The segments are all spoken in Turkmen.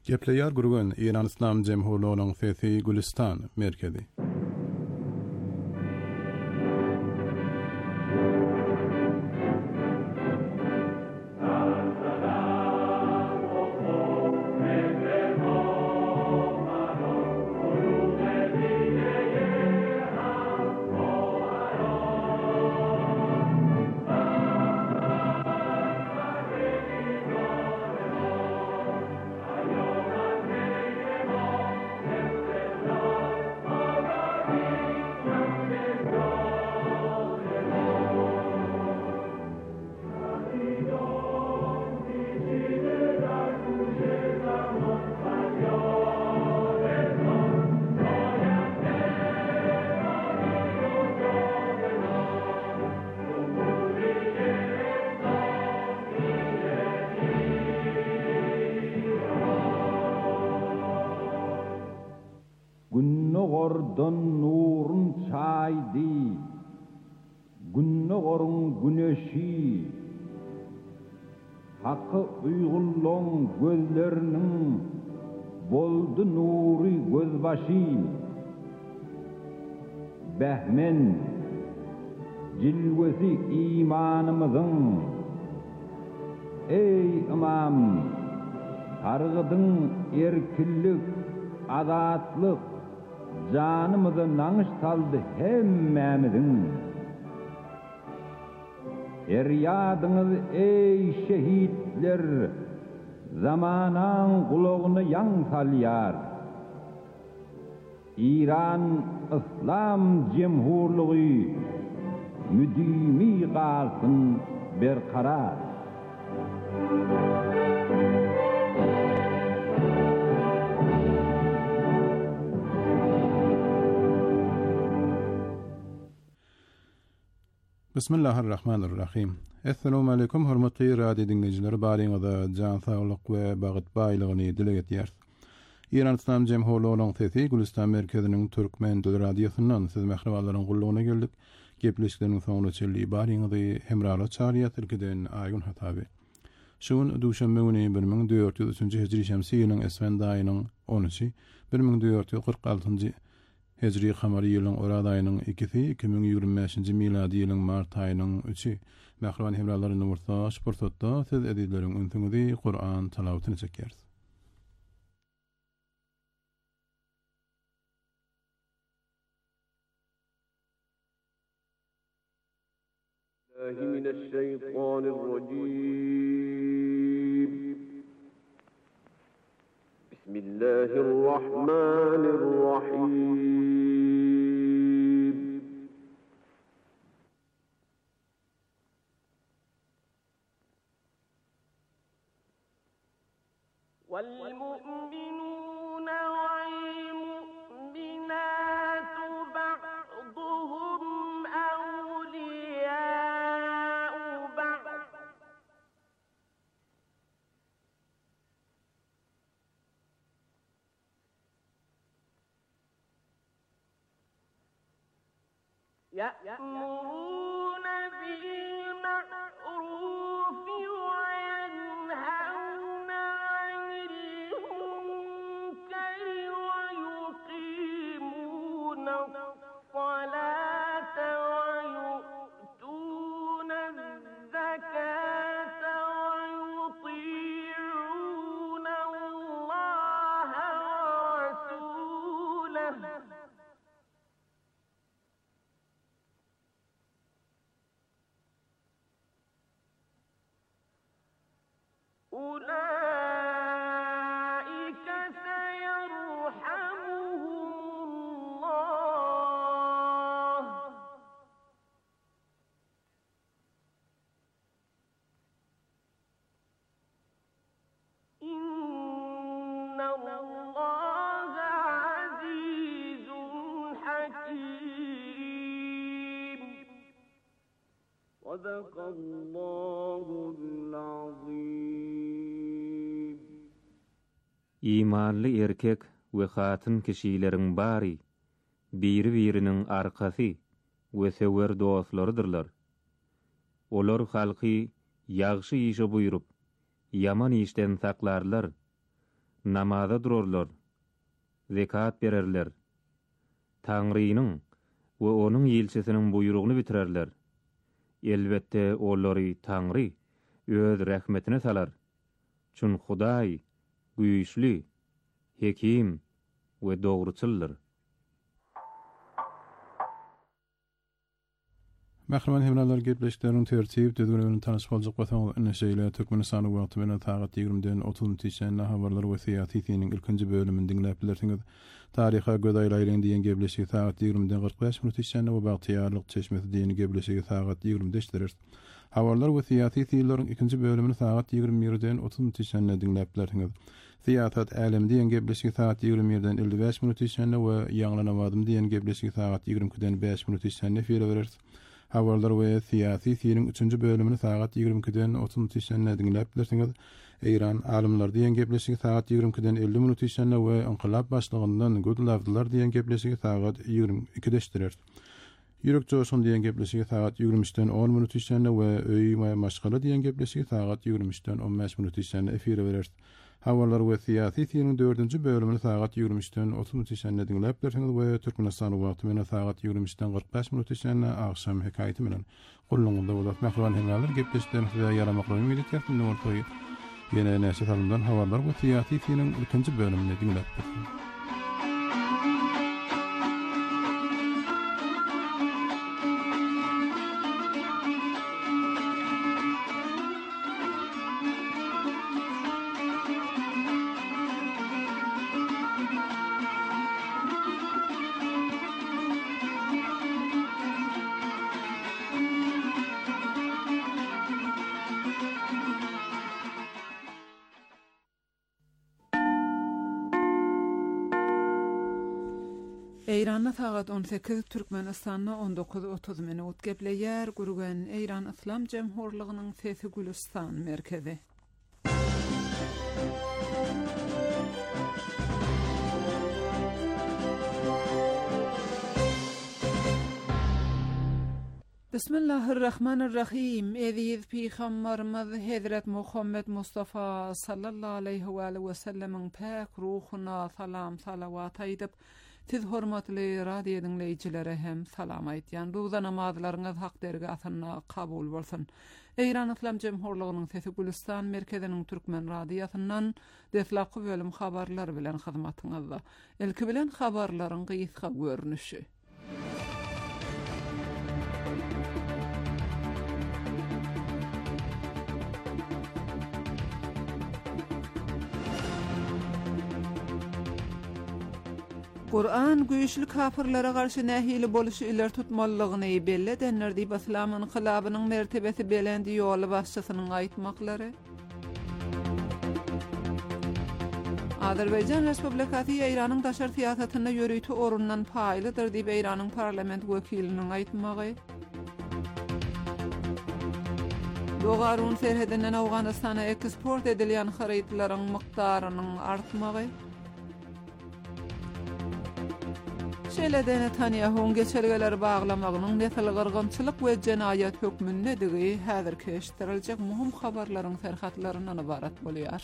Gepleýär gurgun İran İslam Jemhurluğunyň Fethi Gülistan merkezi. Günnogordan nurun çaydı, günnogorun güneşi, hakkı uygulluğun gözlerinin boldu nuri gözbaşı. Behmen, cilvesi imanımızın, ey imam, targıdın erkillik, adatlık, canımızı nanış saldı hemmemizin. Eryadınız ey şehitler, zamanan kulağını yan salyar. İran İslam Cemhurluğu müdimi kalsın berkarar. Bismillahirrahmanirrahim. Assalamu alaykum hormatly radio dinleyijileri, baryňyza jan saglyk we bagyt baýlygyny dile getýär. İran İslam Jemhurluğunyň Fethi Gülistan merkeziniň türkmen dil radiosundan siz mehribanlaryň gullugyna geldik. Gepleşikleriň soňuna çelli baryňyzy hemrala çarýat ülkeden aýgun hataby. Şuň duşanbe güni 1403-nji hijri şemsi ýylyň Esfand aýynyň 10-njy, 1446-njy Hicri Kamari ýylyň Orad aýynyň 2-si, 2025-nji miladi ýylyň Mart aýynyň 3-i. Mähriban hemralaryny ursaş pursatda siz edileriň ünsüňizi Qur'an talawatyny çekýärsiz. Mineşşeytanirracim. Bismillahirrahmanirrahim. والمؤمنون والمؤمنات بعضهم أولياء بعض يأمرون بالمعروف وينهون عن المنكر ويقيمون الصلاة ويؤتون الزكاة ويطيعون الله ورسوله أولئك سيرحمهم الله إن الله عزيز حكيم صدق الله العظيم. İmanly erkek we hatyn kişileriň bary biri-biriniň arkasy we sewer dostlarydyrlar. Olar halky ýagşy işe buýrup, ýaman işden saklarlar. namaza durarlar, zekat bererler. Taňrynyň we onuň ýelçisiniň buyrugunu bitirerler. Elbette olary Taňry öz rahmetine salar. Çün Hudaý güýçli, hekim we dogruçyldyr. Mähreman hemnalar gepleşikleriniň tertip düzgünligini tanyş boljak bolsaňyz ine şeýle Türkmenistan wagty bilen saat 20-den 30-nji habarlar we syýasy tiýiniň ilkinji bölümini dinläp bilersiňiz. Taryha gödaýlaryň diýen gepleşik saat 20-den 45 minut içinde we bagtyarlyk çeşmesi diýen gepleşik saat 20-de. Habarlar we syýasy tiýlerin ikinji bölümini saat 21-den 30-nji dinläp bilersiňiz. Siýasat älim diýen gepleşik saat 21-den 55 minut içinde we ýaňlanamadym diýen gepleşik saat 22-den 5 minut içinde efire bereriz. Habarlar we syýasy tiýiniň 3-nji bölümini saat 22-den 30-nji dinläp bilersiňiz. Iran alimler diýen gepleşik saat 22-den 50 minut içinde we inqilab başlygyndan gödüläwdiler diýen gepleşik saat 22-de. Ýürek joşun diýen gepleşik saat 23-den 10 minut içinde we öý we maşgala diýen gepleşik saat 23-den 15 minut içinde efire bereriz. Habarlar we syýasy tiýiniň 4-nji bölümini saat 23-den 30 minut içinde dinläp bilersiňiz we Türkmenistan wagty bilen saat 23-den 45 minut içinde akşam hekaýaty bilen gurulňynda bolat. Mähreman hemnalar gepleşiklerini size ýaramaklary ümit etýärdim. Ortaýy ýene näse talandan habarlar we syýasy tiýiniň ikinji bölümini dinläp bilersiňiz. İran'da saat 18, Türkmenistan'da 19:30 minut gepleýär. Gürgen İran İslam Cemhurlygynyň Sesi Gülistan merkezi. Bismillahirrahmanirrahim. Eziz Peygamberimiz Hazret Muhammed Mustafa sallallahu aleyhi ve sellemin pak ruhuna salam salavat aýdyp, siz hormatly radio dinleýijilere hem salam aýtýan. Bu namazlaryňyz hak derge asyna kabul bolsun. İran İslam Cemhurlygynyň Sesi Gülistan merkeziniň Türkmen radiosynyň deslapky bölüm habarlar bilen hyzmatyňyzda. Ilki bilen habarlaryň gysga görnüşi. Kur'an güýçli kafirlere garşy nähili boluşy iler tutmalygyny belli edenler diýip islam inqilabynyň mertebesi belendi ýoly başçysynyň aýtmaklary. Azerbaýjan Respublikasy Iranyň daşary siýasatyna ýörüýti orundan paýlydyr diýip Iranyň parlament wekiliniň aýtmagy. Dogarun serhedinden Awganystana eksport edilýän harytlaryň mykdarynyň artmagy. Şeýleden Netanyahu'nun geçergeleri bağlamagynyň nesel gyrgynçylyk we jenaýat hökmünde digi häzir keşdiriljek muhim habarlaryň serhatlaryndan ibarat bolýar.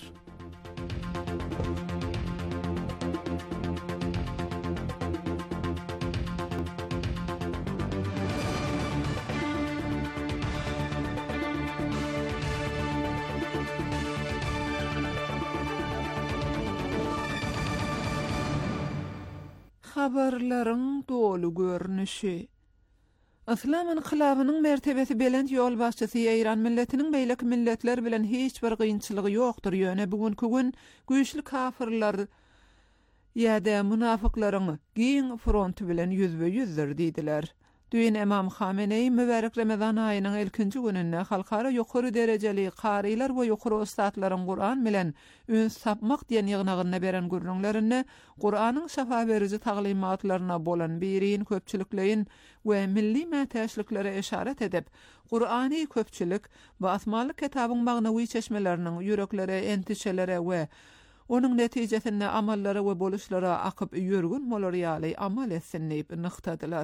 Habarlaryň dolu görnüşi. İslam inqilabynyň mertebesi belent ýol başçysy Iran milletiniň beýlek milletler bilen hiç bir gynçylygy ýokdur. Ýöne bugünkü gün güýçli kafirler ýa-da munafiklaryň giň fronty bilen ýüzbe-ýüzdir diýdiler. Düýün Imam Hamenei mübarek Ramazan aýynyň ilkinji gününde halkara ýokary derejeli qarylar we ýokary ustatlaryň Kur'an bilen ün sapmak diýen ýygnagyna beren gürrüňlerini Kur'anyň şafa berici taglimatlaryna bolan birin köpçülikleýin we milli mätäçliklere işaret edip, Kur'any köpçülik we asmanly kitabyň magnawy çeşmeleriniň ýüreklere, entişelere we onun netijesinde amallary we boluşlara akyp ýörgün bolary ýaly amal etsin diýip nyktadylar.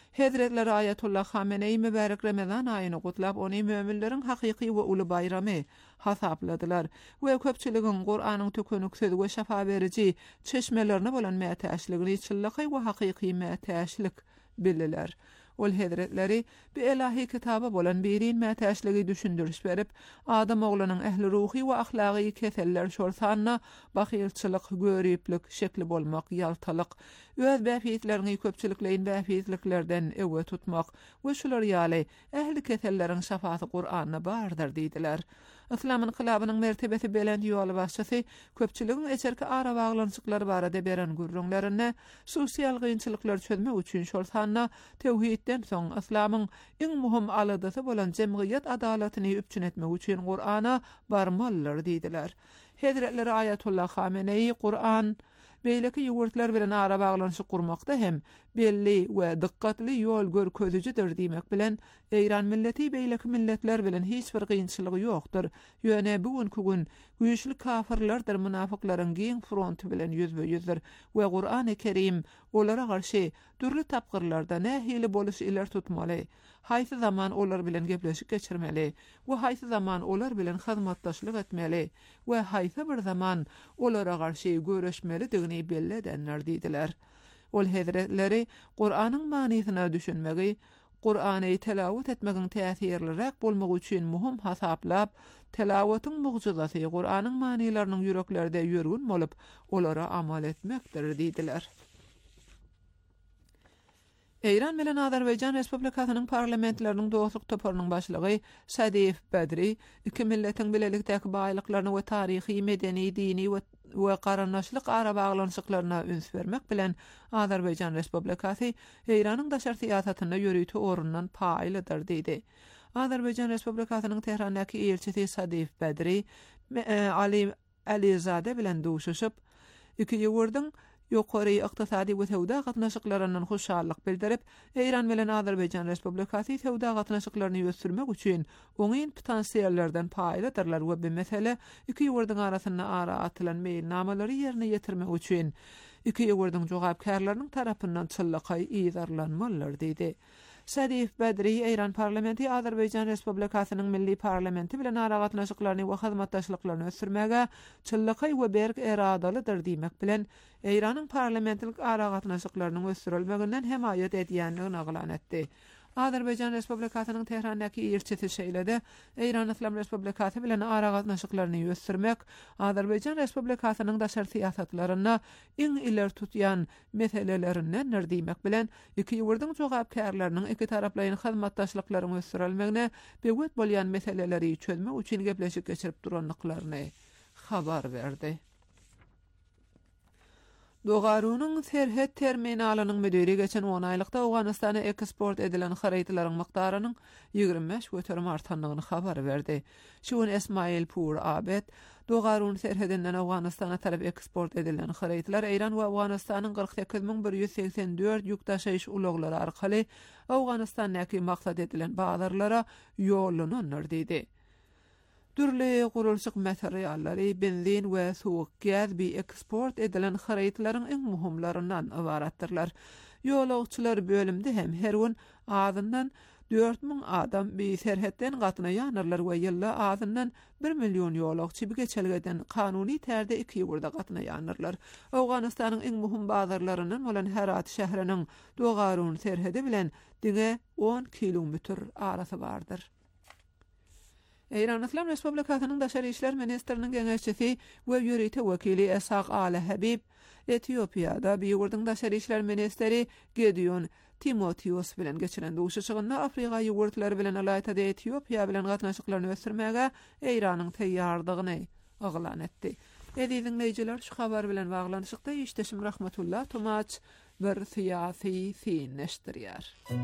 Hazretler Ayetullah Hamenei mübarek Ramazan ayını gutlap onu müminlerin hakyky we uly bayramy hasapladylar we köpçüligin Qur'anyň tökönük sözi we şafa berici çeşmelerine bolan mätäşligini çyllyky we hakyky mätäşlik bildiler. Ol Hazretleri bir ilahi kitaba bolan birin mätäşligi düşündürüş berip adam oglanyň ehli ruhi we ahlaky keseller şorsanna bahylçylyk, görüplik, şekli bolmak, ýaltalyk, öz bäfitlerini köpçülikleýin bäfitliklerden ewe tutmak we şular ýaly ehli keselleriň şafasy Qur'anna bardyr diýdiler. Islamyň kylabynyň mertebesi belend ýoly başçysy köpçüligiň eçerki ara baglançyklary barada beren gurrunlaryny sosial gynçylyklar çözmek üçin şolsanna tewhidden soň islamyň iň muhim aladysy bolan jemgyýet adalatyny üpçün etmek üçin Qur'ana barmalylar diýdiler. Hazretler Ayetullah Hamenei Qur'an beýleki ýogurtlar bilen ara baglanşyk gurmakda hem belli we dikkatli ýol görkezüjidir diýmek bilen Eýran milleti beýleki milletler bilen hiç bir gynçylygy ýokdur. Ýöne bugünkü gün güýçli kafirlerdir munafiklaryň giň fronty bilen ýüzbe-ýüzdir we Qur'an-ı Kerim olara garşy türlü tapgyrlarda nähili boluş iler tutmaly. Haýsy zaman olar bilen gepleşik geçirmeli we haýsy zaman olar bilen hyzmatdaşlyk etmeli we haýsy bir zaman olara garşy göreşmeli digini belli edenler diýdiler. Ol Hazretleri Qur'anyň manysyna düşünmegi, Qur'any telawat etmegiň täsirliräk bolmagy üçin muhim hasaplap, telawatyň mugjizasy Qur'anyň manylarynyň ýüreklerde ýörgün bolup, olara amal etmekdir diýdiler. Eýran bilen Azerbaýjan Respublikasynyň parlamentleriniň dostluk toparynyň başlygy Sadif Bedri, iki milletiň bilelikdäki baýlyklaryny we taryhy, medeni, dini we garanyşlyk ara baglanşyklaryna üns bermek bilen Azerbaýjan Respublikasy Eýranyň daşary syýasatyna ýörüýti orundan paýlydyr diýdi. Azerbaýjan Respublikasynyň Tehrandaky elçisi Sadif Bedri Ali Alizade bilen duşuşyp iki ýogurdyň ýokary ykdysady we sowda gatnaşyklarynyň hoşallyk bildirip, Eýran bilen Azerbaýjan Respublikasy sowda gatnaşyklaryny ýötürmek üçin oňyn potensiallerden paýlydylar we bu mesele iki ýogurdyň arasyna ara atylan meýilnamalary ýerine ýetirmek üçin iki ýogurdyň jogapkarlarynyň tarapyndan çyllyky ýydarlanmalylar diýdi. Sadif Bedri Eýran parlamenti Azerbaýjan Respublikasynyň milli parlamenti bilen ara gatnaşyklaryny we hyzmatdaşlyklaryny ösürmäge çyllyky we berk eradalydyr diýmek bilen Eýranyň parlamentlik ara gatnaşyklarynyň ösürilmeginden hemaýet edýänligini aglan etdi. Azerbaýjan Respublikasynyň Tehrandaky elçisi şeýlede Eýran Islam Respublikasy bilen ara gatnaşyklaryny ýötürmek Azerbaýjan Respublikasynyň daşary syýasatlaryna iň iler tutýan meselelerinden diýmek bilen iki ýurdyň jogapkarlarynyň iki taraplaryň hyzmatdaşlyklaryny ösürilmegine bewet bolýan meseleleri çözmek üçin gepleşik geçirip duranlyklaryny habar berdi. Dogarunyň Serhet terminalynyň müdiri geçen 10 aýlykda Awganystana eksport edilen harytalaryň mykdarynyň 25 götürüm artanlygyny habar berdi. Şuun Esmail Pur Abed, Dogarun serhedinden Awganystana tarap eksport edilen harytalar Eýran we Awganystanyň 48184 ýük taşyş uloglary arkaly Awganystanyň maksat edilen bazarlara ýollanýar diýdi. Türli gurulşyk materiallary, benzin we suwuk gaz bi eksport edilen harytalaryň iň muhimlaryndan ibaratdyrlar. Ýolagçylar bölümde hem her gün azyndan 4000 adam bi serhetden gatnaýanlar we ýylda azyndan 1 million ýolagçy bi geçelgeden kanuny tärde iki ýurda gatnaýanlar. Awganystanyň iň muhim bazarlarynyň bolan Herat şäheriniň Dogarun serhedi bilen diňe 10 kilometr arasy bardyr. Eýran Islam Respublikasynyň daşary işler ministriniň geňeçisi we ýörüýte wekili Esaq Ali Habib Etiopiýada bir ýurdyň daşary işler ministeri Gedeon Timotheus bilen geçiren duşuşygynda Afrika ýurtlary bilen alaýda Etiopiýa bilen gatnaşyklaryny ösürmäge Eýranyň teýýardygyny aglan etdi. Ediň dinleýijiler, şu habar bilen baglanyşykda işdeşim Rahmetullah Tomaç bir syýasy fiňleşdirýär.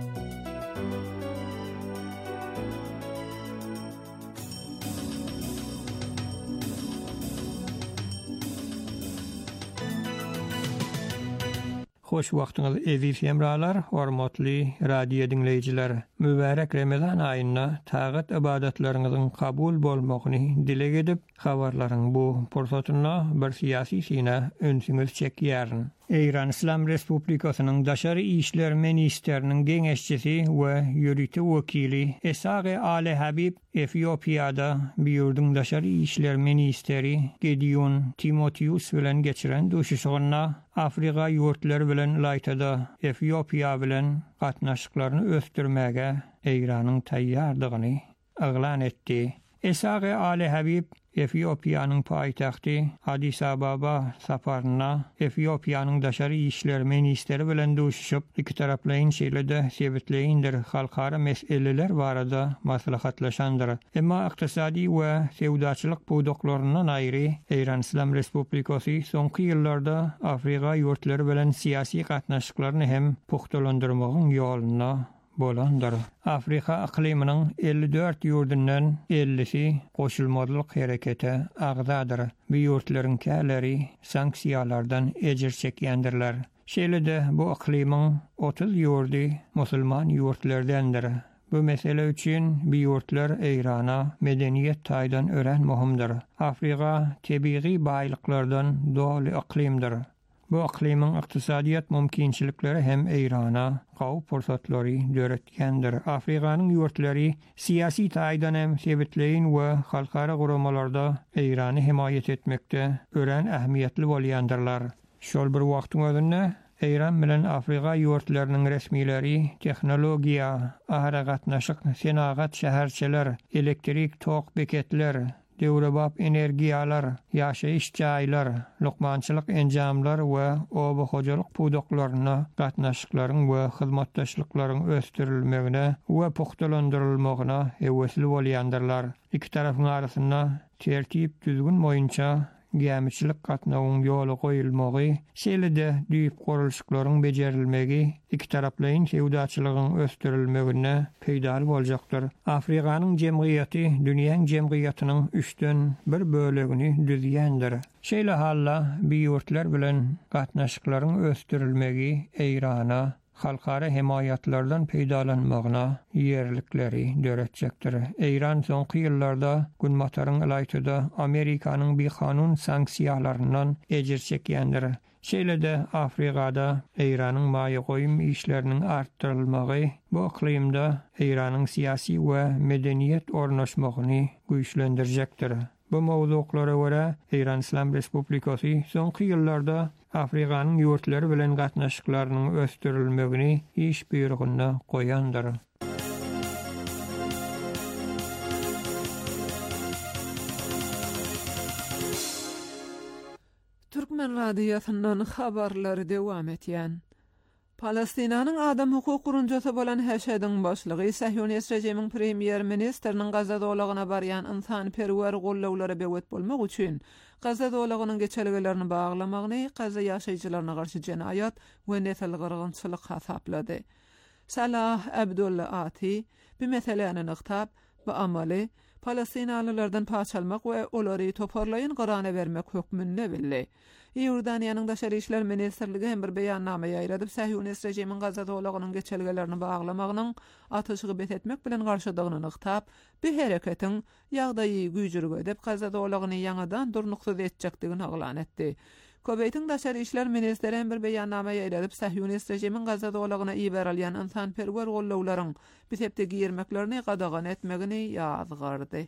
Hoş wagtyňyz eziz hemralar, hormatly radio dinleýijiler. Mübarek Ramazan aýyna tagat ibadatlaryňyzyň kabul bolmagyny dilek edip, habarlaryň bu pursatyna bir syýasy sine önsiňiz çekýärin. İran İslam Respublikasynyň Daşary işler ministriniň geňeşçisi we ýürütme wekili Esage Ali Habib Etiopiýada biýurdyň daşary işler ministri Gideon Timotheus bilen geçiren duşuşyna Afrika ýurtlary bilen Laytada Etiopiýa bilen gatnaşyklaryny ösdürmäge Iranyň taýýardygyny aglan etdi. Esage Ali Habib Etiopiýanyň paýtagty Addis Ababa saparyna Etiopiýanyň daşary işler ministri bilen duşuşyp iki taraplaryň şeýlede sebitleýindir halkara meseleler barada maslahatlaşandyr. Emma ykdysady we sewdaçylyk budaklarynyň aýry Iran İslam Respublikasy soňky ýyllarda Afrika ýurtlary bilen siýasy gatnaşyklaryny hem puhtalandyrmagyň ýoluna bolandyr. Afrika ikliminiň 54 ýurdundan 50-si goşulmadylyk herekete agdadyr. Bu ýurtlaryň käleri sanksiýalardan ejir çekýändirler. Şeýlede bu iklimiň 30 ýurdy musulman ýurtlardandyr. Bu mesele üçin bu ýurtlar Irana medeniýet taýdan ören muhimdir. Afrika tebiği baýlyklardan doly iklimdir. Bu iklimiň ykdysadyýat mümkinçilikleri hem Irana gawp forsatlary döretkendir. Afrikanyň ýurtlary siýasy taýdan hem sebitleýin we halkara guramalarda Irany himayet etmekde ören ähmiýetli bolýandyrlar. Şol bir wagtyň özünde Iran bilen Afrika ýurtlarynyň resmileri tehnologiýa, ahara gatnaşyk, senagat şäherçiler, elektrik tok beketler, döwrebap energiýalar, ýaşaýyş jaýlar, lukmançylyk enjamlar we oba hojalyk pudaklaryna gatnaşyklaryň we hyzmatdaşlyklaryň ösdürilmegine we puhtalandyrylmagyna hewesli bolýandyrlar. Iki tarafyň arasynda tertip düzgün boýunça gämiçilik gatnawyň ýoly goýulmagy, şeýlede düýüp gurulşyklaryň bejerilmegi, iki taraplaryň sewdaçylygyň ösdürilmegine peýdal boljakdyr. Afrikanyň jemgyýaty dünýäň jemgyýatynyň 3-den 1 bölegini düzýändir. Şeýle halla bu ýurtlar bilen gatnaşyklaryň ösdürilmegi Irana halkara himayatlardan peýdalanmagyna ýerlikleri döretjekdir. Iran soňky ýyllarda günmataryň Laytada Amerikanyň bir kanun sanksiýalaryndan ejir çekýändir. Şeýlede Afrikada Iranyň maýa goýum işleriniň artdyrylmagy bu iklimde Iranyň siýasy we medeniýet ornaşmagyny güýçlendirjekdir. Bu mowzuklara görä Iran İslam Respublikasy soňky ýyllarda Afrikanyň ýurtlary bilen gatnaşyklarynyň ösdürilmegini iş buyrugyna goýandyr. Türkmen radiosynyň habarlary dewam etýän. Palestinanyň adam hukuk gurunjasy bolan Heşedin başlygy Sahyonist rejimiň premier ministriniň Gaza dowlagyna barýan insan-perwer gollawlary bewet bolmak üçin Gaza dowlagynyň geçelgelerini baglamagyny, Gaza ýaşaýjylaryna garşy jenaýat we nesil gyrgynçylyk hasaplady. Salah Abdullah Ati bu meseleni nyqtab, bu amaly Palestinalylardan paçalmak we olary toparlaýyn garana bermek hökmünde bildi. Ýordaniýanyň daşary işler ministrligi hem bir beýannama ýaýradyp Sahyonist rejimiň Gaza dowlagynyň geçelgelerini baglamagynyň atyşygy betetmek bilen garşydygyny nyqtab, bu hereketiň ýagdaýy güýjürge edip Gaza dowlagyny ýangadan durnuksuz etjekdigini aglan etdi. Köbeytiň daşary işler ministri hem bir beýannama ýaýradyp Sahyonist rejimiň Gaza dowlagyna iberalýan insan-perwer gollawlaryň bitepdegi ýermeklerini gadagan etmegini ýazgardy.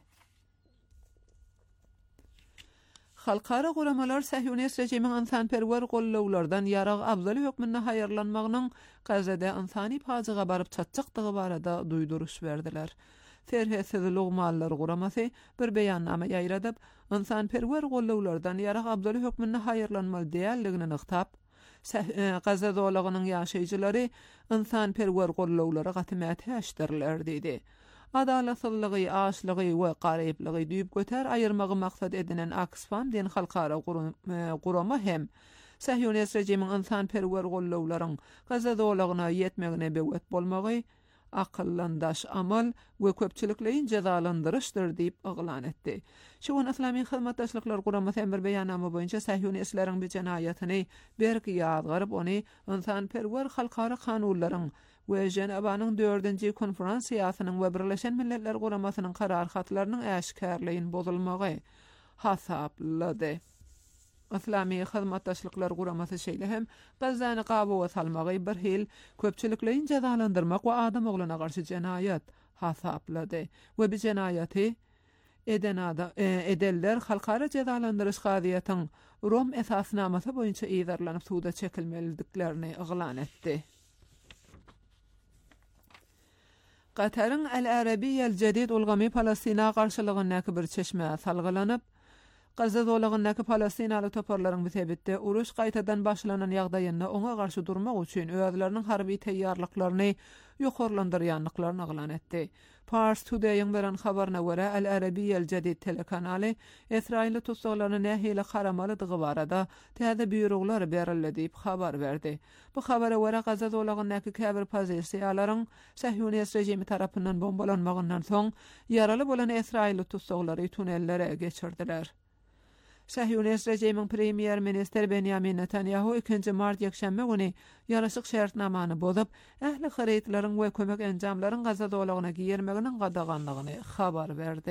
Halkara guramalar Sahyonist rejimiň insan-perwer gollawlardan ýarag abzaly hökmünde haýyrlanmagynyň Gazada insani pajaga baryp çatjakdygy barada duýduruş berdiler. Serhetsizlik mallar guramasy bir beýannama ýaýradyp, insan-perwer gollawlardan ýarag abzaly hökmünde haýyrlanmaly diýerligini nyqtab, Gaza dowlagynyň ýaşaýjylary insan-perwer gollawlara gatymät häşdirler diýdi. Adalatsızlygy, açlygy we garyplygy düýüp göter aýyrmagy maksat edinen Oxfam diýen halkara gurama hem Sahyonist rejimiň insan-perwer gollawlaryň Gaza dowlagyna ýetmegine bewet bolmagy akyllandaş amal we köpçilikleýin jazalandyryşdyr diýip aglan etdi. Şuň Islami hyzmatdaşlyklar guramasy bir beýannama boýunça Sahyonistlaryň bu jenaýatyny berki ýazgaryp ony insan-perwer halkara kanunlaryň we Jenevanyň 4-nji konferensiýasynyň we Birleşen Milletler Guramasynyň karar hatlarynyň äşkärliğin bozulmagy hasaplady. Islami hyzmatdaşlyklar guramasy şeýle hem Gazany gabawa salmagy bir hil köpçüliklerin jazalandyrmak we adam oglyna garşy jenayat hasaplady we bu jenayaty edenler halkara jazalandyryş gaziýatyň Rom esasnamasy boýunça ýazarlanyp suda çekilmeliliklerini yglan etdi. Qatarın Al-Arabiyya al-Jadid ulgamy Palastina garşylygyna bir çeşme salgylanyp Gaza zolagyndaky Palestinaly toparlaryň bitebitde uruş gaýtadan başlanan ýagdaýynda oňa garşy durmak üçin özleriniň harby taýýarlyklaryny ýokarlandyrýanlyklaryny yglan etdi. Pars Today'ın beren habaryna görä Al-Arabiyya al-Jadid telekanaly Israil tutsaglaryny nähili qaramalydygy barada täze büýrükler berildi diýip habar berdi. Bu habara görä Gaza zolagyndaky käbir pozisiýalaryň Sahyonist rejimi tarapyndan bombalanmagyndan soň yaraly bolan Israil tutsaglary tunellere geçirdiler. Sahyonist rejimiň premier minister Benjamin Netanyahu 2 mart ýekşembe güni ýaraşyk şertnamany bozup, ähli hareýetlaryň we kömek enjamlaryň Gaza dolagyna girmeginiň gadaganlygyny habar berdi.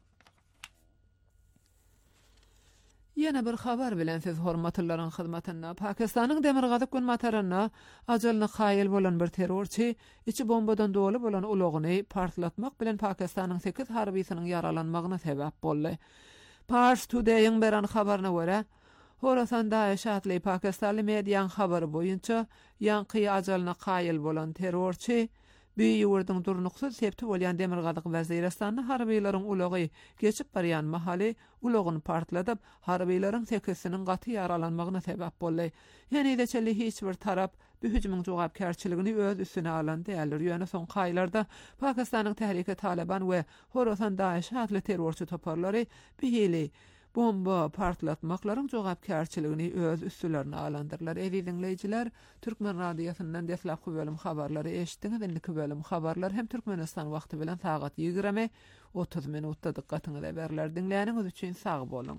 Ýene bir habar bilen siz hormatlylaryň hyzmatyna Pakistanyň Demirgazyk gün mataryna ajalyny haýyl bolan bir terrorçy içi bombadan doly bolan ulagyny partlatmak bilen Pakistanyň 8 harbiýetiniň yaralanmagyna sebäp boldy. Pars Today'ın beren habaryna görä, Horasan Daesh adly Pakistanly mediýanyň habary boýunça ýanky ajalyna gaýyl bolan terrorçy Büýüwürdiň durnuksuz septi bolýan Demirgazyk Weziristanyň harbiýlaryň ulagy geçip barýan mahaly ulagyny partladyp, harbiýlaryň 8-siniň gaty yaralanmagyna sebäp boldy. Ýani-de çeli hiç bir tarap bu hüjümyň jogapkärçiligini öz üstüne alan däldir. Ýöne soň gaýlarda Pakistanyň Tehrik-i Taliban we Horasan Daesh adly terrorçy toparlary bihili bomba partlatmaklaryň jogapkärçiligini öz üstlerine alandyrlar. Eýdi dinleýijiler, Türkmen radiosynyň deslapky bölüm habarlary eşitdiňiz. Indiki bölüm habarlar hem Türkmenistan wagty bilen sagat 20:30 minutda diqqatyňyza berler. Dinleýäniňiz üçin sag bolun.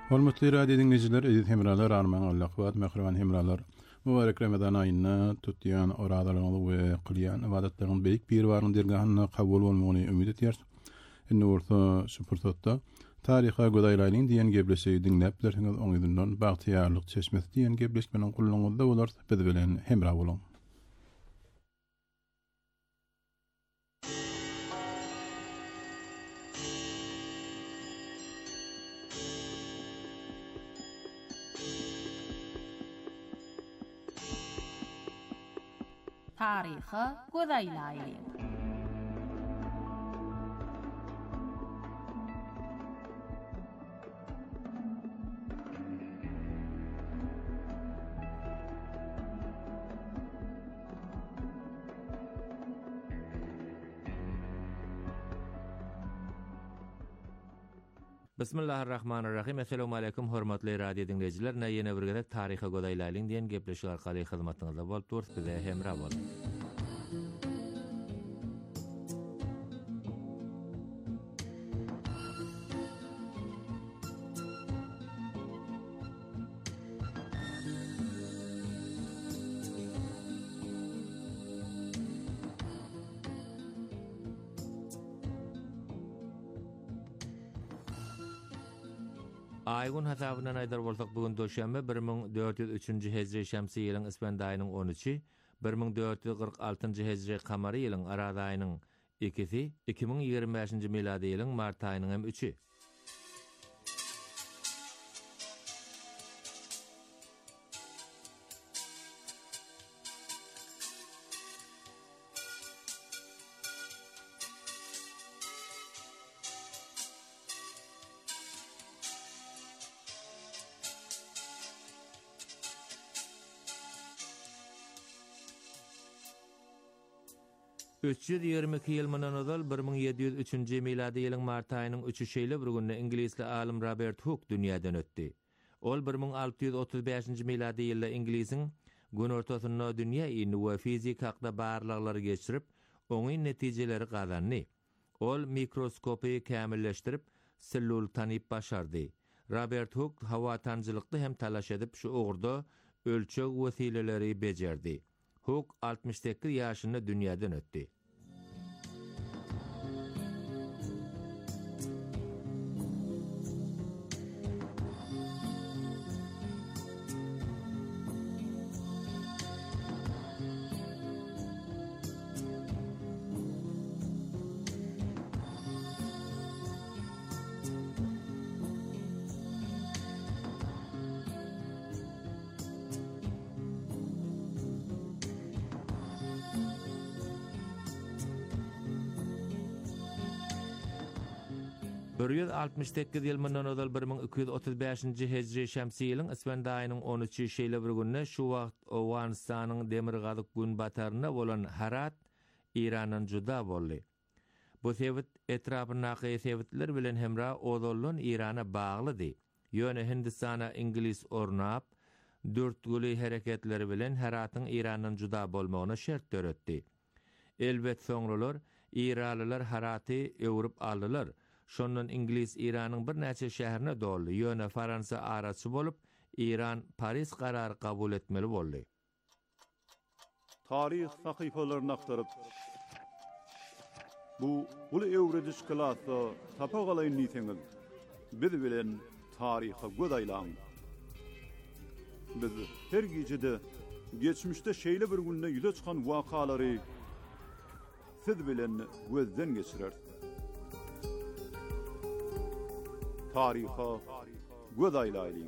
Hormatly radio dinleyijiler, edit hemralar, arman Allah'vat, mehriban hemralar. Mübarek Ramazan aýyna tutýan oradalaryny we kılýan ibadetleriniň beýik bir baryn dergahynda kabul bolmagyny ümit etýär. Indi orta şu pursatda taryha godaýlaryň diýen gebleşi dinläp dersiňiz oňyzyndan bagtyýarlyk çeşmesi diýen gebleşmeniň gullanyňyzda bolar, biz bilen hemra bolun. Taryhy godaýlaryň. Bismillahirrahmanirrahim. Assalamu alaykum hormatly radio dinleyijiler. Näýene bir gezek taryha godaýlaryň diýen gepleşik arkaly hyzmatyňyzda bolup durýar, bize hemra bolun. Aygun hasabyna aýdar bolsak bugün döşembe 1403-nji hejri şemsi ýylyň isband aýynyň 13-y, 1446-njy hejri kamary ýylyň arad aýynyň 2-si, 2025-nji miladi ýylyň mart aýynyň hem 3-y. ...322 ýyl mundan ozal 1703-nji miladi ýylyň mart aýynyň 3-nji şeýle bir günde ingilisli alim Robert Hooke dünýäden ötdi. Ol 1635-nji miladi ýylda Inglisiň gün ortasynda dünýä ilmi we fizik hakda barlaglary geçirip, oňy netijeleri gazandy. Ol mikroskopy kämilleşdirip, sellul tanyp başardy. Robert Hooke hawa tanjylykdy hem talaş edip şu ugurda ölçek wesileleri bejerdi. Hooke 68 ýaşynda dünýäden ötdi. Bürüz 68 ýyl mundan ozal 1235-nji hejri şemsi ýylyň isband aýynyň 13-nji şeýle bir günde şu wagt Owganistanyň demir gazyk gün bataryna bolan Harat Iranyň juda boldy. Bu sebit etrapyndaky sebitler bilen hemra ozollan Irana baglydy. Ýöne Hindistana Ingilis ornap, dürtgüli hereketleri bilen Heratyň Iranyň juda bolmagyna şert töretdi. Elbet soňralar İralylar Heraty öwrüp aldylar. Şondan İngiliz İranyň bir näçe şäherine doldy. Ýöne Fransa araçy bolup, İran Paris karary kabul etmeli boldy. Tarih sahypalaryny aktaryp bu ulu öwrediş klasy tapagalyň niýetiňiz biz bilen taryha godaýlaň. Biz her gejede geçmişde şeýle bir günde ýüze çykan wakalary siz bilen gözden geçirer. Taryha godaýlaýyn.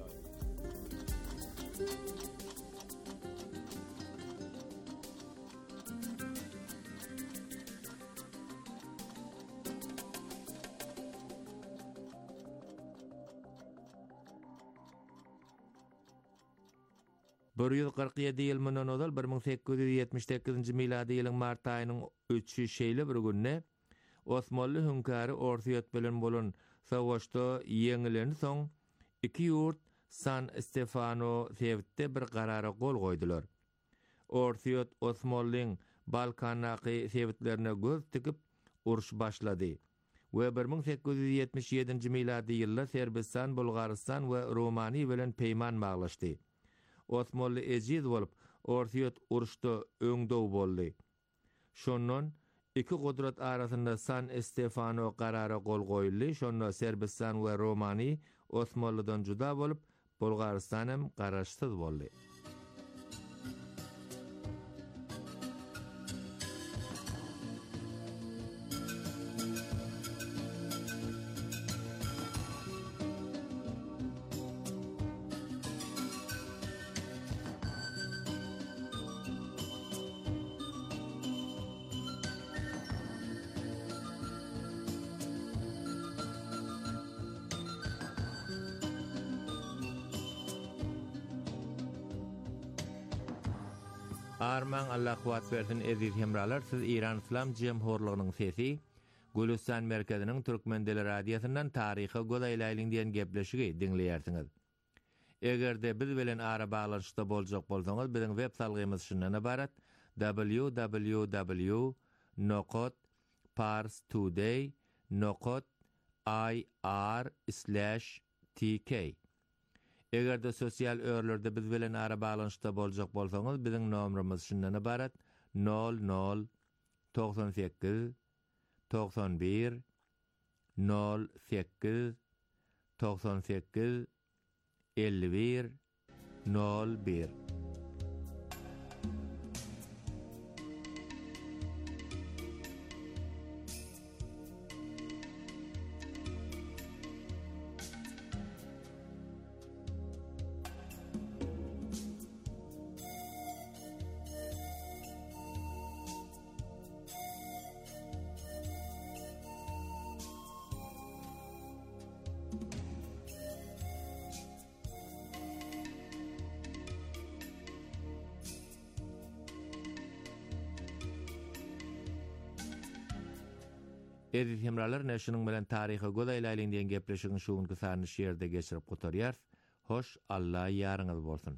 Bürüz 47 ýyl mundan ozal 1878-nji miladi ýylyň mart aýynyň 3-nji şeýle bir günde Osmanly hünkary Orsiýet bilen bolan savaşda ýeňilen soň iki ýurt San Stefano sebitde bir garara gol goýdular. Orsiýet Osmanlyň Balkandaky sebitlerine göz tikip uruş başlady. we 1877-nji miladi ýylda Serbistan, Bulgaristan we Romani bilen peýman baglaşdy. Osmanly ejid bolup, ortaýat uruşda öňdew boldy. Şondan iki gudrat arasynda San Stefano karara gol goýuldy. Şonda Serbistan we Romani Osmanlydan juda bolup, Bulgaristan hem garaşsyz boldy. Arman Allah kuwat bersin eziz hemralar, siz İran İslam Jemhurlygynyň sesi, Gülistan merkeziniň Türkmen dili radiosyndan taryhy godaýlaýlyň diýen gepleşigi dinleýärsiňiz. Egerde biz bilen ara baglanşykda boljak bolsaňyz, biziň web salgymyz şundan ibarat: www.parstoday.ir/tk. Egerde sosial örlerde biz bilen ara baglanşykda boljak bolsaňyz, biziň nomerimiz şundan ibarat: 00 98 91 08 98 51 01. Eziz hemralar, näşiniň bilen taryhy godaýlaýlyň diýen gepleşigiň şuňky sany şeýerde geçirip gotarýar. Hoş, Allah ýarıňyz bolsun.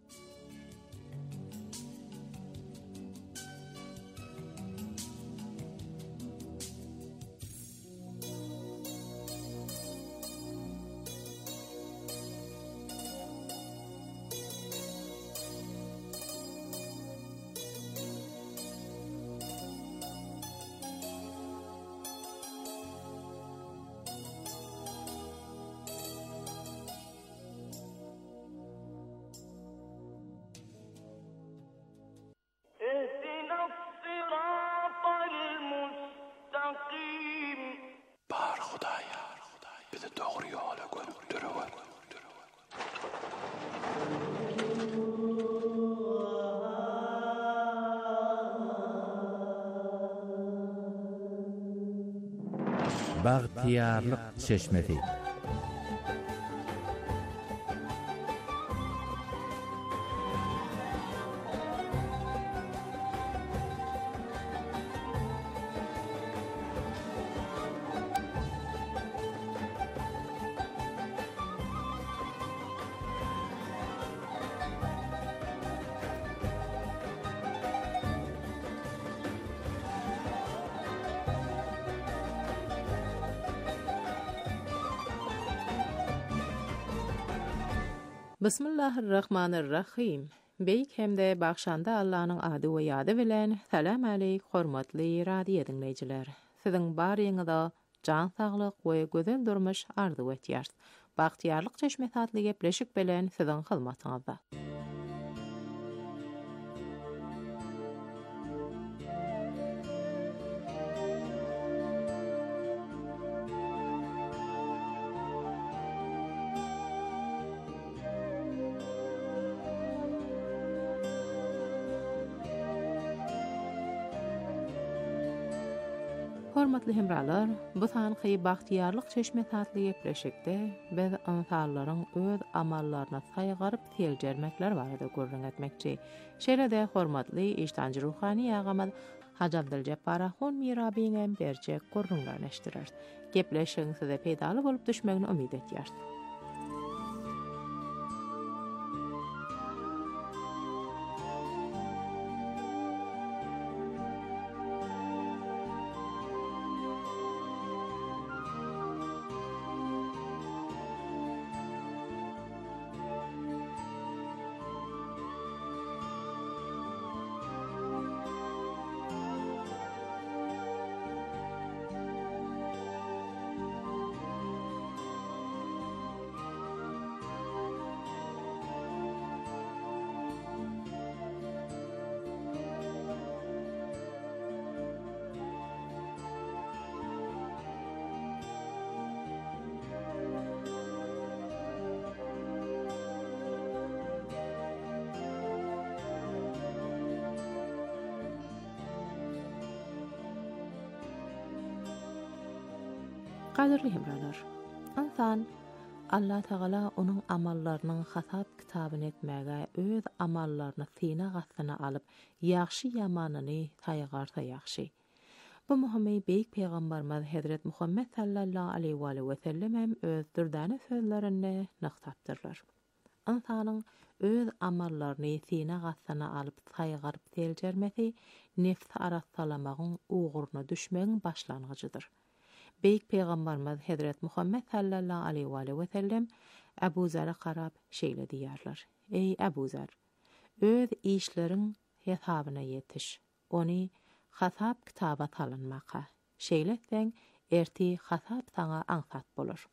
Bagtiyarlyk çeşmesi. Bismillahirrahmanirrahim. Beyk hemde bakşanda Allah'ın adı we ýady bilen salam aleyk hormatly radio dinleyijiler. Siziň baryňyzda jan saglyk we gözel durmuş arzu etýär. Bagtiyarlyk çeşmesi adly gepleşik bilen siziň hyzmatyňyzda. Hormatly hemralar, bu sanky bagtiyarlyk çeşmesi adly gepleşikde biz insanlaryň öz amallaryna saýgaryp teljermekler barada görüň etmekçi. Şeýle-de hormatly iştanjy ruhani ýagamyz Haji Abduljappar Ahun mirabyň berjek görüňler neşdirer. Gepleşiň size peýdaly bolup düşmegini umyt etýär. Qadirli hemralar, insan Allah Teala onun amallarının hasab kitabını etmäge öz amallarını sina gassana alıp ýagşy ýamanany taýgarsa ýagşy. Bu muhimmi beýik peýgamberimiz Hazrat Muhammed sallallahu aleyhi ve sellem hem öz dürdäne sözlerinde naqtatdyrlar. İnsanyň öz amallarını sina gassana alıp taýgaryp seljermesi nefs arasalamagyň uğuruna düşmegiň başlangyjydyr. Beýik peýgamberimiz Hazrat Muhammed sallallahu aleyhi ve sellem Abu Zer'e qarap şeýle diýerler: "Ey Abu Zer, öz işleriň hesabyna ýetiş. Ony hasab kitaba salynmaka. Şeýletseň erti hasab saňa aňsat bolar."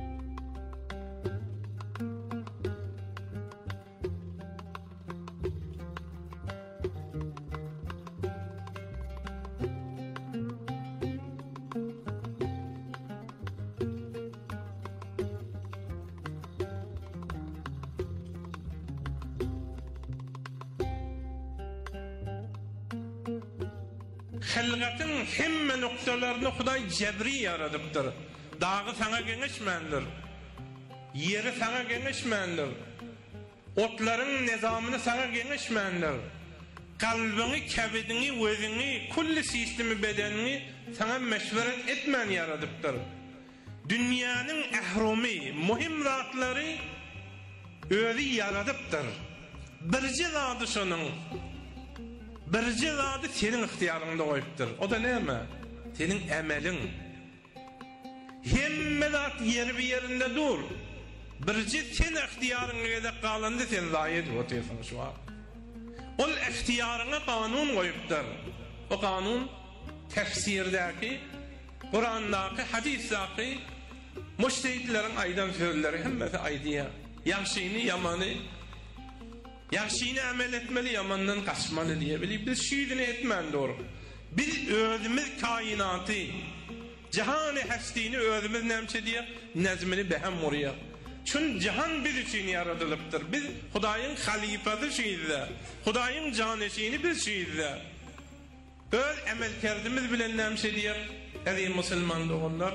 Hilgatyň hemme noktalarını Hudaý jebri yaradypdyr. Dağı saňa geňeşmändir. Ýeri saňa geňeşmändir. Otlaryň nizamyny saňa geňeşmändir. Kalbyňy, kebidini, özüňi, kulli sistemi bedenini saňa meşweret etmän yaradypdyr. Dünýäniň ähromy, muhim zatlary özi yaradypdyr. Birji zady şonuň birji zady senin ihtiýarynda goýupdyr. O da näme? Senin emeliň. Hemme zat ýeri bir ýerinde dur. Birji sen ihtiýaryňa gelip galandy sen zaýet bolýarsyň şu an. Ol ihtiýaryňa kanun goýupdyr. O kanun tefsirdäki, Kur'andaky, hadisdaky müştehidleriň aýdan sözleri hemmesi aýdýar. Ýaşyny, ýamany Yaxşyny amel etmeli, yamandan kaçmalı diye bilip biz şiirini etmen doğru. Biz özümüz kainatı, cihan-ı hestini özümüz nemçe diye nezmini behem oraya. Çün cihan bir için yaratılıptır. Biz Hudaýyň halifası şiirde, Hudaýyň caneşini biz şiirde. Öz emelkerdimiz bilen nemçe diye ey musulman doğanlar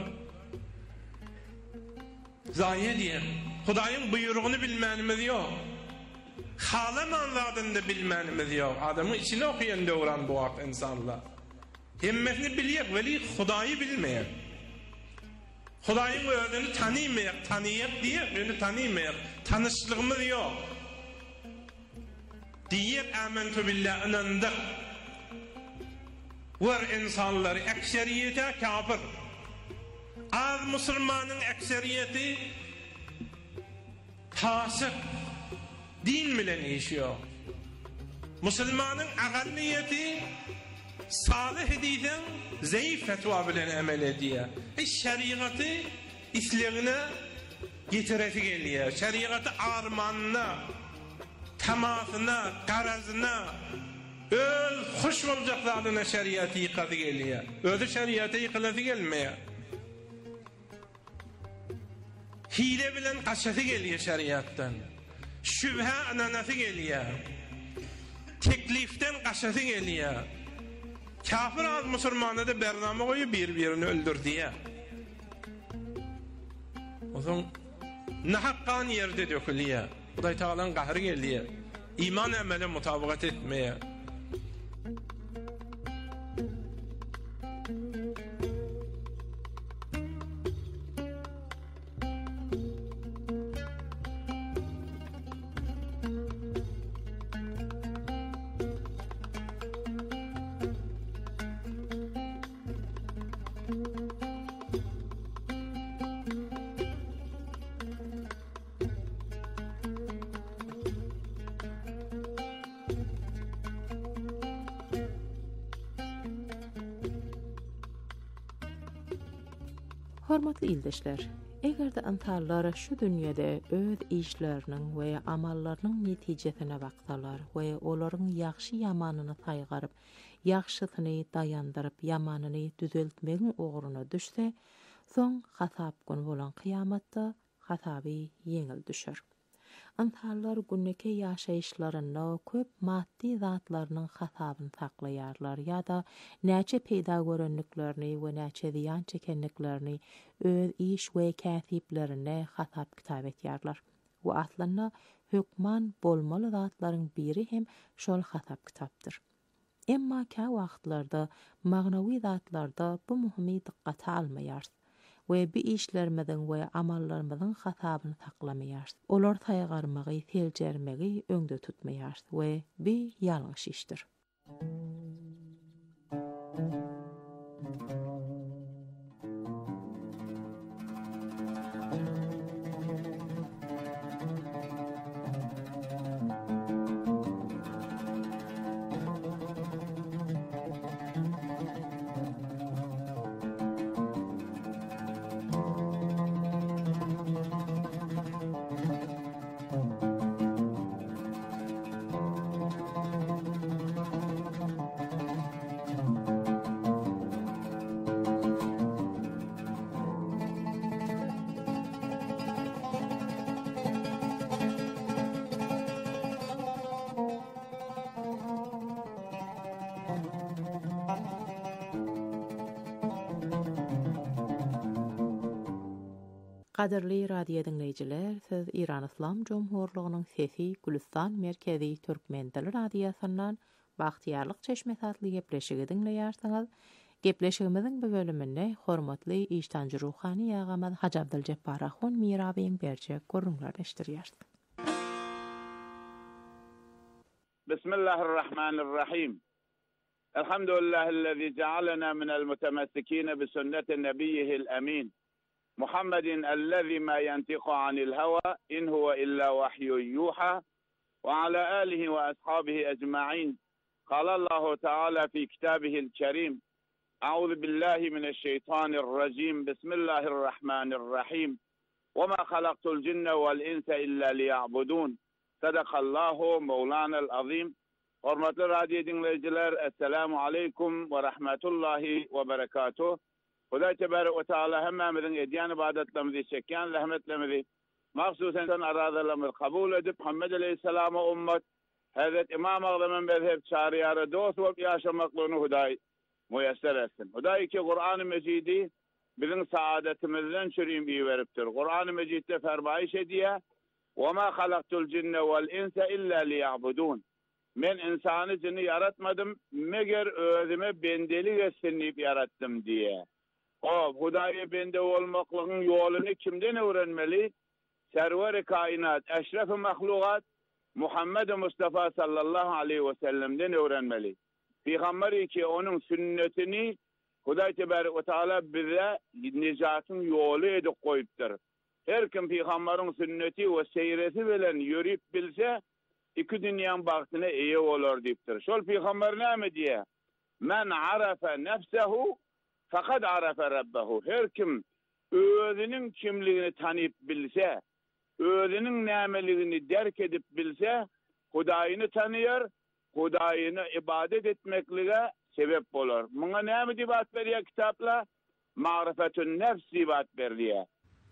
zayi diye Hudaýyň buyruğunu bilmänimiz ýok. Halaman zadında bilmänimiz ýok. Adamyň içine okuyan döwran bu wagt insanlar. Hemmesini bilýär, weli Hudaýy bilmeýär. Hudaýyň özüni tanymaýar, tanyýar diýe, öňü tanymaýar. Tanışlygymyz ýok. Diýip amantu billahi inandyk. Wer insanlary ekseriýeti kafir. Az musulmanyň ekseriýeti fasık. Din bilen ýeşiyor. Musulmanyň agalliyeti salih diýen zayıf fetwa bilen amel edýär. Şeriaty islegine getireti gelýär. Şeriaty armanyna, tamasyna, garazyna, öz hoş boljaklaryna şeriaty ýykady gelýär. Özü şeriaty ýykylady gelmeýär. Hile bilen kaçaty gelýär şeriatdan. Şübhe ananası gelýär. Tekliften kaçaty gelýär. Kafir az musulmana da bername goýup bir-birini öldürdiýär. Oňň nahakkan ýerde dökülýär. Hudaý Taala'nın gahry gelýär. İman amele mutabakat etmeýär. Hormatly ildeşler, eger de antarlar şu dünýede öz işleriniň we amallarynyň netijesine baksalar we olaryň ýagşy ýamanyny taýgaryp, ýagşysyny daýandyryp, ýamanyny düzeltmegiň ugruny düşse, soň hasap gün bolan kıyamatda hasaby ýeňil düşer. Antallar günneki yaşayışlarında köp maddi zatlarının hatabını saklayarlar ya da näçe peýda görenliklerini we näçe ziýan çekenliklerini öz iş we käsiplerine hatap kitap etýärler. Bu aslında hükman bolmaly zatlaryň biri hem şol hatap kitapdyr. Emma ka wagtlarda magnawy zatlarda bu muhimi dikkate almaýar we bi işlermeden we amallarymyzyň hasabyny saklamaýar. Olar taýgarmagy, seljermegi öňde tutmaýar we bi ýalňyş işdir. Qadirli radio dinleyijiler, siz İran İslam Cumhurluğunyň sesi Gülistan Merkezi Türkmen dili radiosundan Bagtyarlyk çeşme satly gepleşigi dinleýärsiňiz. Gepleşigimiziň bu bölüminde hormatly iştanjy ruhany ýagamaz Haji Abdyljappar Ahun mirabyň berjek görüňler eşdirýär. Bismillahirrahmanirrahim. Elhamdülillahi'llezî cealena minel mutemessikîne bi sünneti nebiyyihil emîn. محمد الذي ما ينطق عن الهوى إن هو إلا وحي يوحى وعلى آله وأصحابه أجمعين. قال الله تعالى في كتابه الكريم أعوذ بالله من الشيطان الرجيم بسم الله الرحمن الرحيم وما خلقت الجن والإنس إلا ليعبدون صدق الله مولانا العظيم. Hormatly radio dinleyijiler, assalamu aleykum ve rahmetullahi ve berekatuh. Hudaý tebarek we taala hemmemiziň edýän ibadetlerimizi çekýän rahmetlerimizi mahsusen arazalarymyzy kabul edip Muhammed aleyhissalama ummet Hazret İmam Azamyň mezhep çaryary dost bolup ýaşamaklygyny Hudaý muýasser etsin. Hudaý ki Kur'an-ı Mejidi biziň saadetimizden çürüýüm beripdir. Kur'an-ı Mejidde fermaýş edýär: "Wa ma halaqtul jinne wal insa illa liya'budun." Men insany jinni yaratmadım meger özüme bendelik etsin diýip yaratdym diýe. O Hudaýa bende bolmaklygyň ýoluny kimden öwrenmeli? Serwer-i kainat, eşref-i mahlukat Muhammed Mustafa sallallahu aleyhi ve sellem'den öwrenmeli. Peýgamberi ki onuň sünnetini Hudaý tebarek ve taala bize nijatyň ýoly edip goýupdyr. Her kim peýgamberiň sünneti we seýresi bilen ýörüp bilse, iki dünýäň bagtyna eýe bolar diýipdir. Şol peýgamber näme diýär? Men arafa nefsehu fakat arafa rabbahu. Her kim özünün kimligini tanıyıp bilse, özünün nämeligini derk edip bilse, Hudaýyny tanıyar, Hudaýyny ibadet etmeklige sebep bolar. Muňa näme diýip berýär kitapla? Ma'rifatun nefs diýip berýär.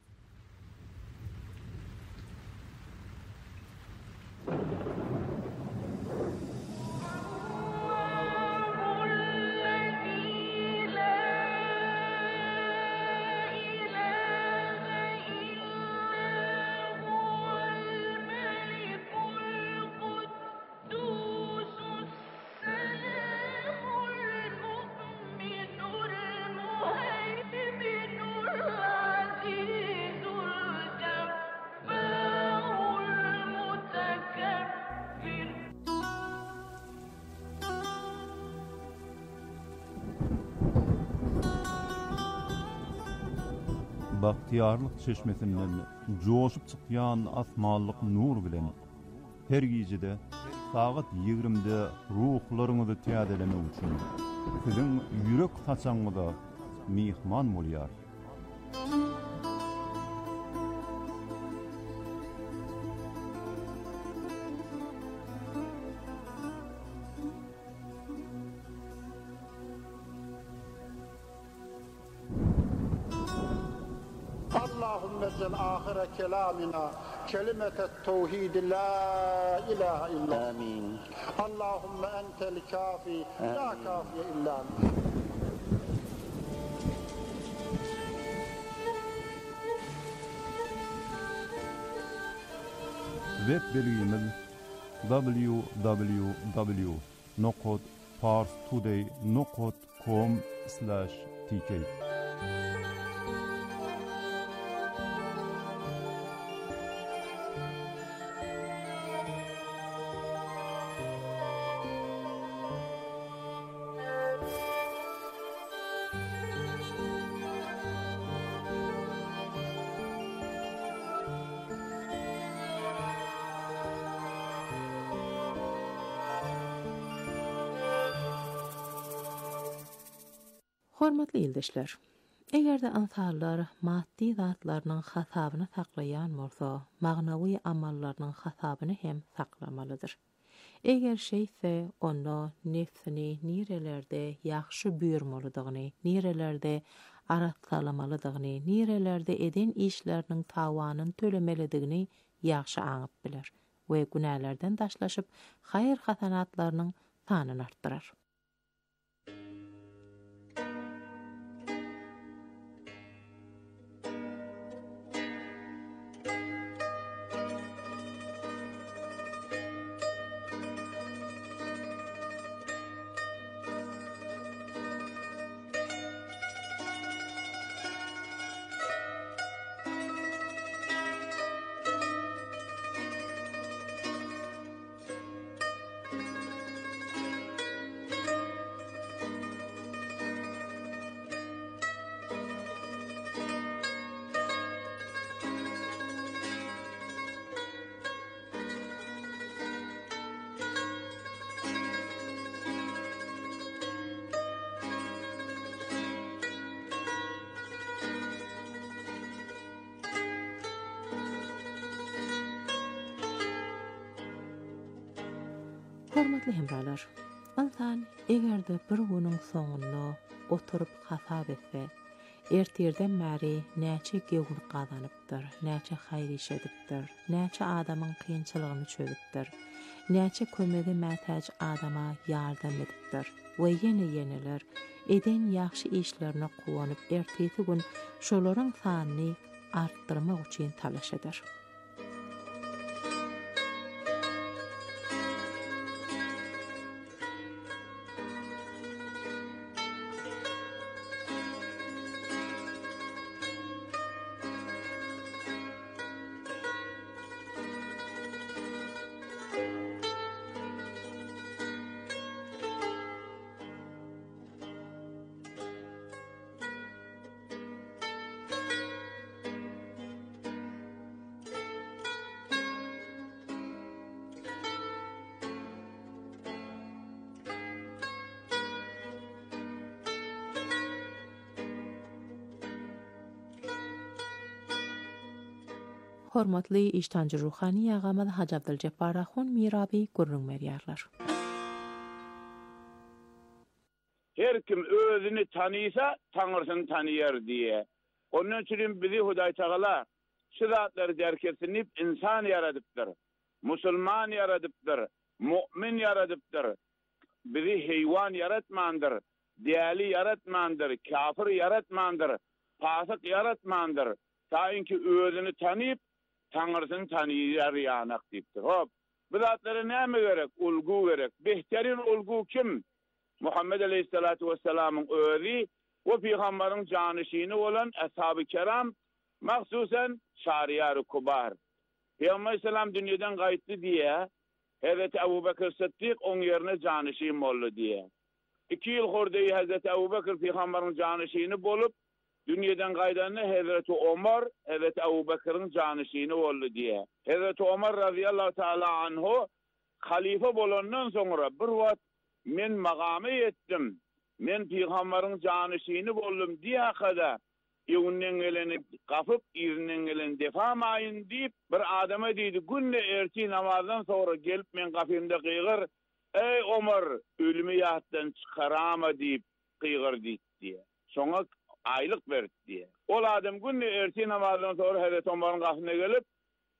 Bagtyarlyk çeşmesinden joşup çykýan asmanlyk nur bilen her gijede saat 20-de ruhlaryňyzy täzelemek üçin siziň ýürek haçaňyda mihman bolýar. اللهم اجعل آخر كلامنا كلمة التوحيد لا إله إلا آمين اللهم أنت الكافي لا كافي إلا أنت Web bilgimiz www.parstoday.com/tk Hormatly ýyldaşlar, egerde insanlar maddi zatlarynyň hasabyny saklaýan bolsa, magnawy amallarynyň hasabyny hem saklamalydyr. Eger şeýse, onda nefsini nirelerde ýaxşy büýürmelidigini, nirelerde arat salamalydygyny, nirelerde eden işleriniň tawanyny tölemelidigini ýaxşy aňyp biler we günälerden daşlaşyp haýır hasanatlarynyň sanyny artdyrar. Hormatly hemralar, insan egerde bir günüň soňunda oturup hasap etse, ertirden bäri näçe gewül gazanypdyr, näçe haýr iş edipdir, näçe adamyň kynçylygyny çözüpdir, näçe kömegi mätäç adama ýardam edipdir we ýene-ýeneler eden ýaxşy işlerine gowanyp ertesi gün şolaryň sanyny artdyrmak üçin talaş eder. Hormatly iştancı ruhani ýagamyz Hacı Abdyljabar Ahun Mirabi gurrun berýärler. Her kim özüni tanıysa Taňrysyny tanıýar diye. Onun üçin bizi Hudaý Taala şu zatları derk etsinip insan yaradypdyr. Musulman yaradypdyr. Mu'min yaradypdyr. Bizi heýwan yaratmandyr. Diýäli yaratmandyr. Kafir yaratmandyr. Pasyk yaratmandyr. Taýinki özüni tanyp Taňrysyny tanıýar ýanak diýipdir. Hop, bu zatlara näme gerek? Ulgu gerek. Behterin ulgu kim? Muhammed aleyhissalatu vesselam'ın özü we peýgamberiň janyşyny bolan ashab-ı kiram, mahsusan şariýar-ı kubar. Peýgamber selam dünýeden gaýtdy diýe, Hazreti Abu Bakr Siddiq oň ýerine janyşy boldy diýe. 2 ýyl hordy Hazreti Abu Bakr peýgamberiň janyşyny bolup dünýeden gaýdany Hazreti Omar, Hazreti Abu Bakr'ın janyşyny boldy diýe. Hazreti Omar radiyallahu taala anhu halife bolandan soňra bir wagt men magamy etdim. Men peýgamberiň janyşyny boldum diýäkde. Ýöňünden geleni gapyp, ýerinden gelen defa maýyn diýip bir adama diýdi, "Günne erti namazdan sonra gelip men gapymda gyýgyr, ey Omar, ölümi ýatdan çykarama" diýip gyýgyr diýdi. Soňa aylyk berdi diye. Ol adam günni erti namazdan sonra Hazreti Omar'ın gafyna gelip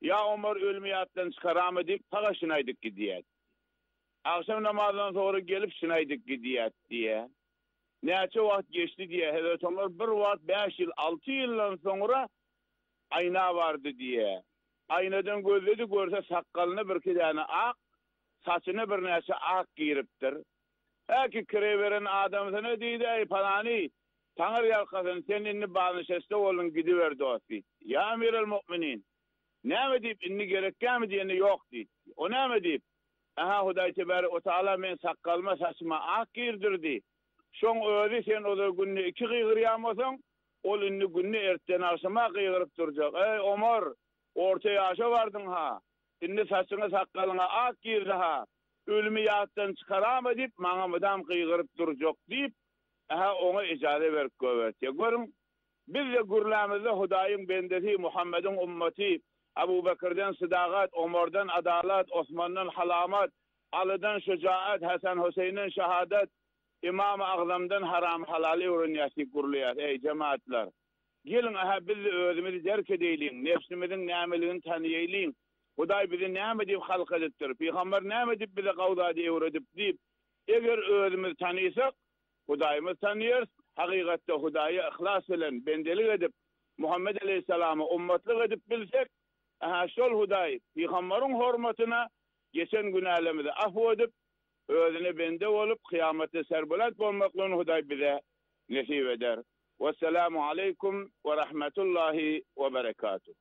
Ya Ömer ölmeyattan çıkaramı deyip tağa şınaydık gidiyet. Akşam namazdan sonra gelip şınaydık gidiyet diye. Neçe vakit geçti diye. Hazreti Ömer bir vakit 5 yıl 6 yıldan sonra ayna vardı diye. Aynadan gözledi görse sakalını bir iki tane ak, saçını bir nese ak giyiriptir. Eki kireveren adam sana deydi ey palani, Tanrı yalkasın sen inni bağını şeste olun gidiverdi o deydi. Ya Emir-el Mu'minin, ne mi deyip inni gerekken mi diyeni yok deydi. O ne mi deyip? Aha Huday Tebarek ve Teala men sakalma saçma ak giyirdirdi. Şoň özi sen o da günni 2 gıygırýamasaň, ol inni günni erten akşama gıygırıp durjak. Ey Ömer, orta ýaşa bardın ha. Inni saçyňa sakalyňa ak girdi ha. Ölümi ýatdan çıkarama dip, maňa mydam gıygırıp durjak dip, aha ona ijazet berip göwet. Görün, biz de gurlamyzda Hudaýyň bendesi Muhammedin ümmeti, Abu Bakır'dan sıdagat, Ömer'den adalet, Osman'dan halamat, Ali'den şücaat, Hasan Hüseyin'den şehadet, İmam-ı Azam'dan haram halali uruniyasi kuruluyat. Ey cemaatler. Gelin aha biz özümüzü derk edeylin. Nefsimizin nämeliğini tanıyeylin. Huday bizi näme dip halk edipdir. Peygamber näme dip bize gawda diýip dip. Eger özümüzü tanıysak, Hudaýymyz tanýar. Hakykatda Hudaýy ihlas bilen bendelik edip Muhammed aleyhissalamy ummatlyk edip bilsek, aha şol Hudaý Peygamberiň hormatyna geçen günahlarymyzy afw edip özüne bende olup kıyamette serbulat bolmaklığını Huday bize nesip eder. Vesselamu aleykum ve rahmetullahi ve berekatuhu.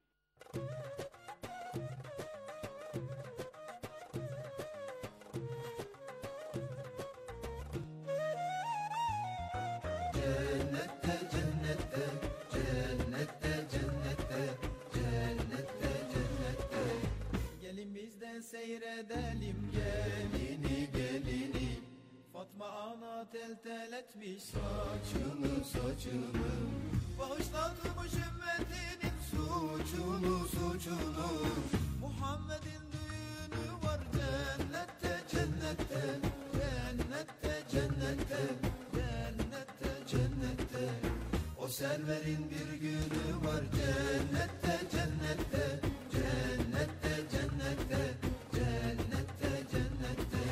Cennette, cennette, cennette, cennette, cennette, cennette. Gelin bizden seyredelim gelini gelini. Fatma ana tel tel etmiş saçını saçını. Bağışlatmış ümmetinin suçunu suçunu. Muhammed'in düğünü var cennette cennette. Cennette cennette. Cennette cennette. O serverin bir günü var cennette cennette. Cennette cennette. Cennette cennette.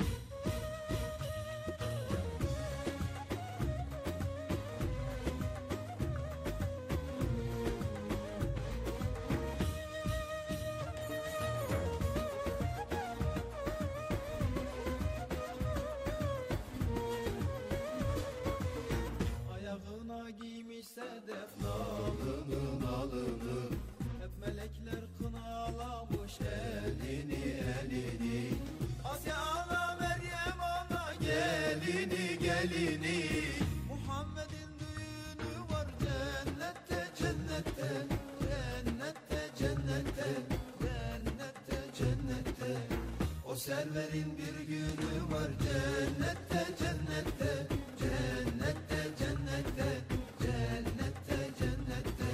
Ayağına giymiş sedef nalını nalını. Hep melekler kınalamış elini elini. Asya ana Meryem ana gelini gelini. Muhammed'in düğünü var cennette cennette. Cennette cennette. Cennette cennette. O serverin bir günü var cennette cennette. Cennette cennette. Cennette cennette.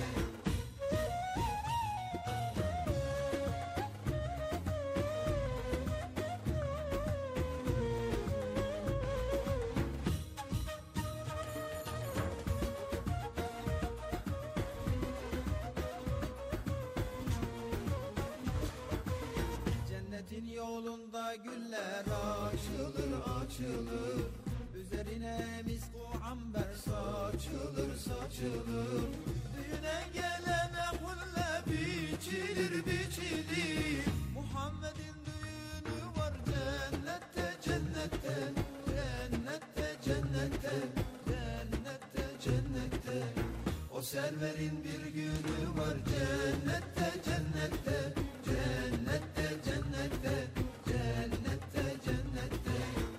Cennetin yolunda güller açılır açılır. Üzerine misk-u amber saçılır saçılır. Düğüne gelene hulle biçilir biçilir. Muhammed'in düğünü var cennette cennette. Cennette cennette. Cennette cennette. O serverin bir günü var cennette cennette. Cennette cennette. Cennette cennette.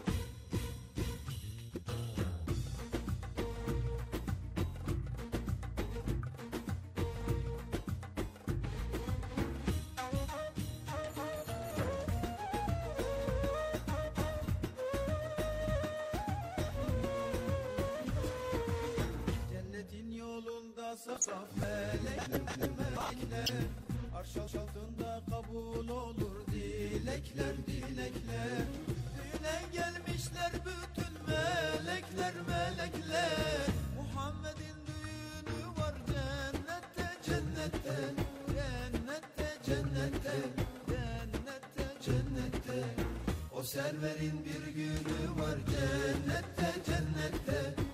Cennetin yolunda saf melekler. Arş altında kabul olur dilekler dilekler. Düğüne gelmişler bütün melekler melekler. Muhammed'in düğünü var cennette cennette. Cennette cennette. cennette. O serverin bir günü var cennette, cennette.